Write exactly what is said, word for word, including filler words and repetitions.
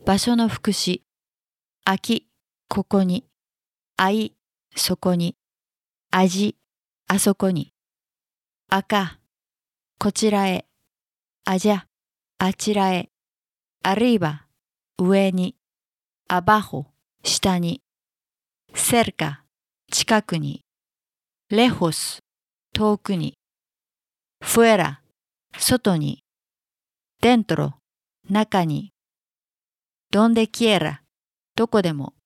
場所の副詞。aquí、ここに。ahí、そこに。allí、あそこに。acá、こちらへ。allá、あちらへ。arriba、上に。abajo、下に。cerca、近くに。lejos、遠くに。fuera、外に。dentro、中に。donde quiera、どこでも。